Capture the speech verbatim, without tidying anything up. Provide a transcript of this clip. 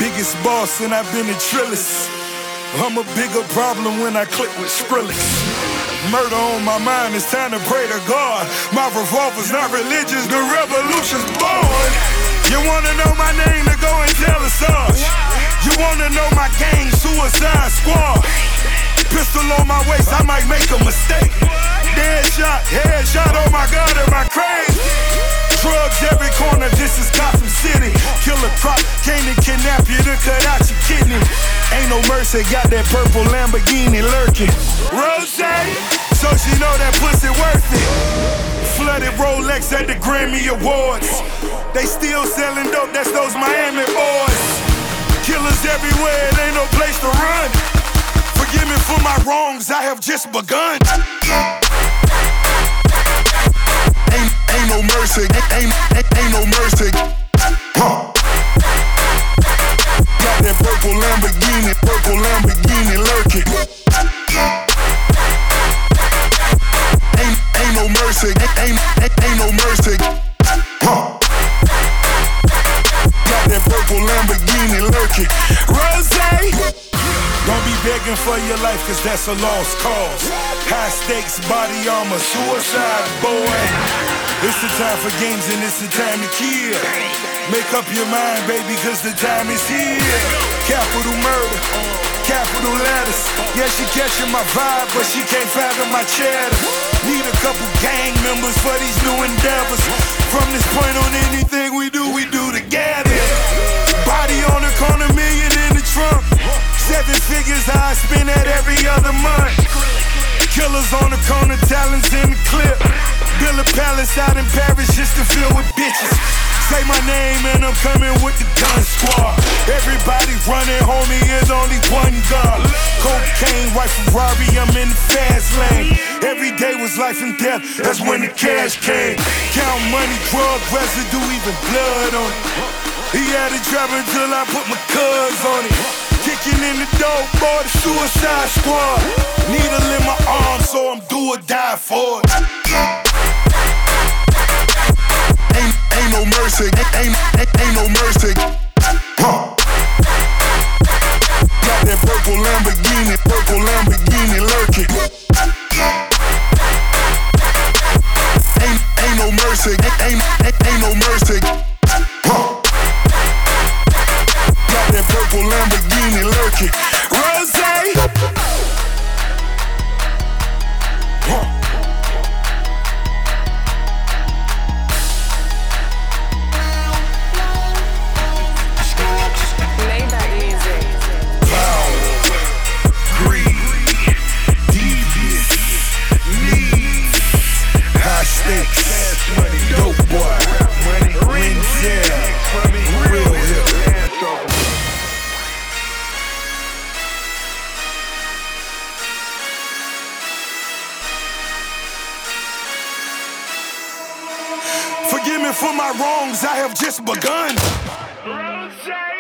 biggest boss and I've been a trillist. I'm a bigger problem when I click with Skrillex. Murder on my mind, it's time to pray to God. My revolver's not religious, the revolution's born. You wanna know my name, to go and tell us us. You wanna know my gang, Suicide Squad. Pistol on my waist, I might make a mistake. Dead shot, head shot, oh my God, am I crazy? Drugs every corner, this is Gotham City. Killer crop, came to kidnap you to cut out your kidney. Ain't no mercy, got that purple Lamborghini lurking. Rose, so she know that pussy worth it. Flooded Rolex at the Grammy Awards. They still selling dope, that's those Miami boys. Killers everywhere, it ain't no place to run. Forgive me for my wrongs, I have just begun. Ain't, ain't no mercy, ain't, ain't, ain't no mercy. Huh. Got that purple Lamborghini, purple Lamborghini lurking. Ain't, ain't no mercy, ain't, ain't, ain't no mercy. Huh. Got that purple Lamborghini lurking. Rosé. Don't be begging for your life, cause that's a lost cause. High stakes, body armor, suicide, boy. It's the time for games and it's the time to kill. Make up your mind, baby, cause the time is here. Capital murder, capital letters. Yeah, she catching my vibe, but she can't fathom my cheddar. Need a couple gang members for these new endeavors. From this point on, anything we do, we do together. Body on the corner, million in the trunk. Seven figures, I spend that every other month. Killers on the corner, talents in the clip. Build a palace out in Paris just to fill with bitches. Say my name and I'm coming with the gun squad. Everybody running, homie, is only one gun. Cocaine, white Ferrari, I'm in the fast lane. Every day was life and death, that's when the cash came. Count money, drug residue, even blood on it. He had it dropping till I put my cuz on it. Kicking in the dope, boy, the Suicide Squad. Needle in my arm, so I'm do or die for it. Ain't, ain't no mercy, ain't, ain't, ain't no mercy. Huh. Got that purple Lamborghini, purple Lamborghini lurking. Ain't, ain't no mercy, ain't, ain't, ain't no mercy. Huh. Got that purple Lamborghini lurking. Rosé. Huh. Maybach music. Power, greed, devious, needs, high stakes, dope boy, Renzel, real hip. Forgive me for my wrongs, I have just begun.